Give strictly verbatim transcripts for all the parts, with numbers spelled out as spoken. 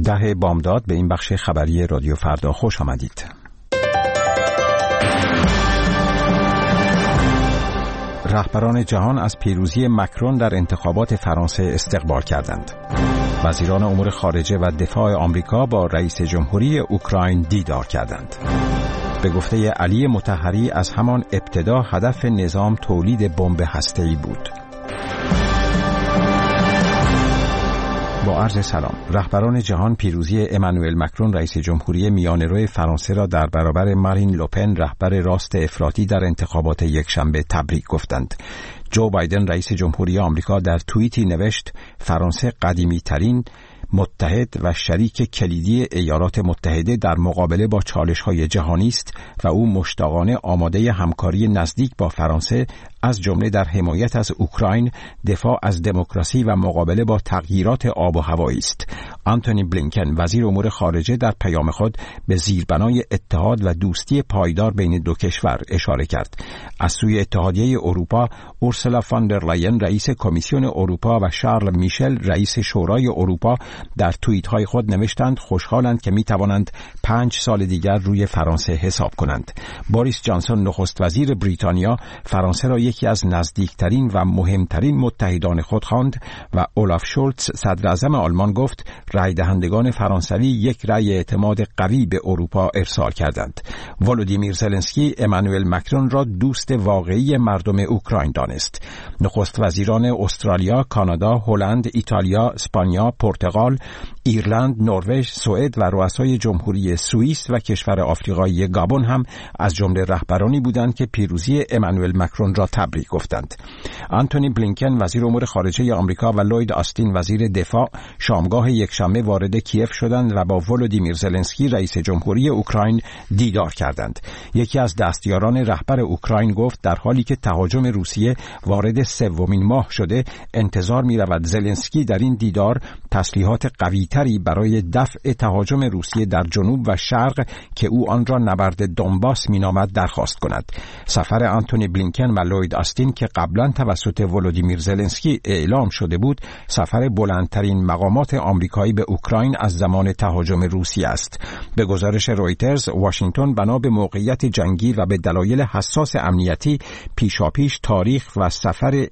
ده بامداد به این بخش خبری رادیو فردا خوش آمدید. رهبران جهان از پیروزی مکرون در انتخابات فرانسه استقبال کردند. وزیران امور خارجه و دفاع آمریکا با رئیس جمهوری اوکراین دیدار کردند. به گفته علی مطهری از همان ابتدا هدف نظام تولید بمب هسته‌ای بود. با عرض سلام، رهبران جهان پیروزی امانوئل مکرون رئیس جمهوری میانه‌رو فرانسه را در برابر مارین لوپن رهبر راست افراطی در انتخابات یکشنبه تبریک گفتند. جو بایدن رئیس جمهوری آمریکا در توییتی نوشت فرانسه قدیمی ترین متحد و شریک کلیدی ایالات متحده در مقابله با چالش‌های جهانی است و او مشتاقانه آماده همکاری نزدیک با فرانسه از جمله در حمایت از اوکراین، دفاع از دموکراسی و مقابله با تغییرات آب و هوایی است. آنتونی بلینکن وزیر امور خارجه در پیام خود به زیربنای اتحاد و دوستی پایدار بین دو کشور اشاره کرد. از سوی اتحادیه اروپا، اورسولا فاندر لاین رئیس کمیسیون اروپا و شارل میشل رئیس شورای اروپا در توییت‌های خود نوشتند خوشحالند که می‌توانند پنج سال دیگر روی فرانسه حساب کنند. بوریس جانسون نخست وزیر بریتانیا فرانسه را یکی از نزدیکترین و مهمترین متحدان خود خواند و اولاف شولتز صدر اعظم آلمان گفت رای دهندگان فرانسوی یک رای اعتماد قوی به اروپا ارسال کردند. ولودیمیر زلنسکی امانوئل مکرون را دوست واقعی مردم اوکراین دانست. نخست وزیران استرالیا، کانادا، هلند، ایتالیا، اسپانیا، پرتغال، ایرلند، نروژ، سوئد و رؤسای جمهوری سوئیس و کشور آفریقایی گابون هم از جمله رهبرانی بودند که پیروزی امانوئل مکرون را تبریک گفتند. آنتونی بلینکن وزیر امور خارجه آمریکا و لوید آستین وزیر دفاع شامگاه یکشنبه وارد کیف شدند و با ولودیمیر زلنسکی رئیس جمهوری اوکراین دیدار کردند. یکی از دستیاران رهبر اوکراین گفت در حالی که تهاجم روسیه وارد سومین ماه شده، انتظار می‌رود زلنسکی در این دیدار تسلیحات قوی‌تری برای دفع تهاجم روسیه در جنوب و شرق که او آن را نبرد دونباس می‌نامد درخواست کند. سفر آنتونی بلینکن و لوید آستین که قبلا توسط ولودیمیر زلنسکی اعلام شده بود، سفر بلندترین مقامات آمریکایی به اوکراین از زمان تهاجم روسیه است. به گزارش رویترز، واشنگتن بنا به موقعیت جنگی و به دلایل حساس امنیتی پیشاپیش تاریخ و سفر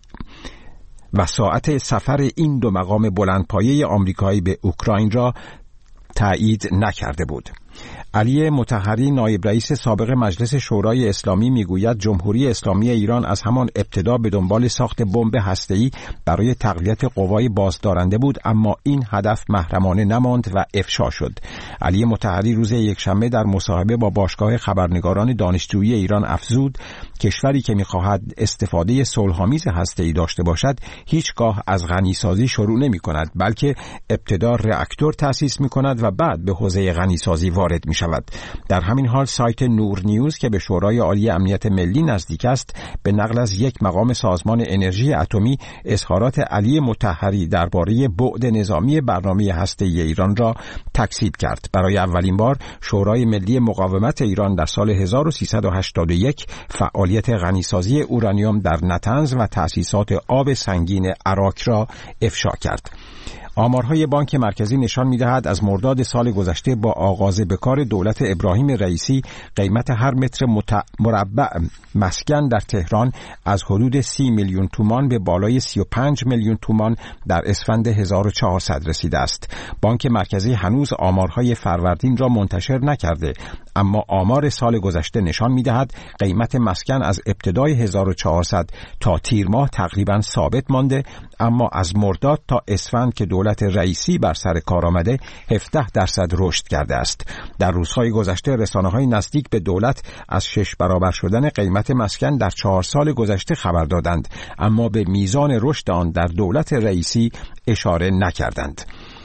و ساعت سفر این دو مقام بلندپایه آمریکایی به اوکراین را تایید نکرده بود. علی مطهری نایب رئیس سابق مجلس شورای اسلامی میگوید جمهوری اسلامی ایران از همان ابتدا به دنبال ساخت بمب هسته‌ای برای تقویت قوای بازدارنده بود، اما این هدف محرمانه نماند و افشا شد. علی مطهری روز یکشنبه در مصاحبه با باشگاه خبرنگاران دانشجویی ایران افزود کشوری که می‌خواهد استفاده صلح‌آمیز هسته‌ای داشته باشد هیچگاه از غنیسازی شروع نمی‌کند، بلکه ابتدا راکتور تأسیس می‌کند و بعد به حوزه غنیسازی وارد می‌شود. در همین حال سایت نور نیوز که به شورای عالی امنیت ملی نزدیک است به نقل از یک مقام سازمان انرژی اتمی اظهارات علی مطهری درباره بعد نظامی برنامه هسته‌ای ایران را تکذیب کرد. برای اولین بار شورای ملی مقاومت ایران در سال هزار و سیصد و هشتاد و یک فعالیت غنیسازی اورانیوم در نطنز و تأسیسات آب سنگین عراق را افشا کرد. آمارهای بانک مرکزی نشان می‌دهد از مرداد سال گذشته با آغاز به کار دولت ابراهیم رئیسی قیمت هر متر مربع مسکن در تهران از حدود سی میلیون تومان به بالای سی و پنج میلیون تومان در اسفند هزار و چهارصد رسیده است. بانک مرکزی هنوز آمارهای فروردین را منتشر نکرده، اما آمار سال گذشته نشان می‌دهد قیمت مسکن از ابتدای هزار و چهارصد تا تیر ماه تقریباً ثابت مانده، اما از مرداد تا اسفند که دولت رئیسی بر سر کار آمده هفده درصد رشد کرده است. در روزهای گذشته رسانه‌های نزدیک به دولت از شش برابر شدن قیمت مسکن در چهار سال گذشته خبر دادند، اما به میزان رشد آن در دولت رئیسی اشاره نکردند.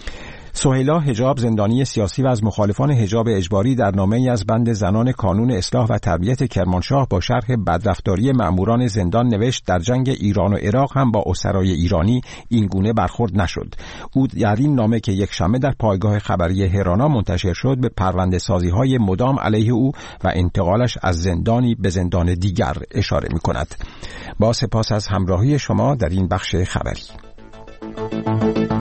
سهیلا حجاب زندانی سیاسی و از مخالفان حجاب اجباری در نامه‌ای از بند زنان کانون اصلاح و تربیت کرمانشاه با شرح بدرفتاری مأموران زندان نوشت در جنگ ایران و عراق هم با اسرای ایرانی این گونه برخورد نشد. او در این نامه که یک شنبه در پایگاه خبری هرانا منتشر شد به پرونده‌سازی‌های مدام علیه او و انتقالش از زندانی به زندان دیگر اشاره می‌کند. با سپاس از همراهی شما در این بخش خبری.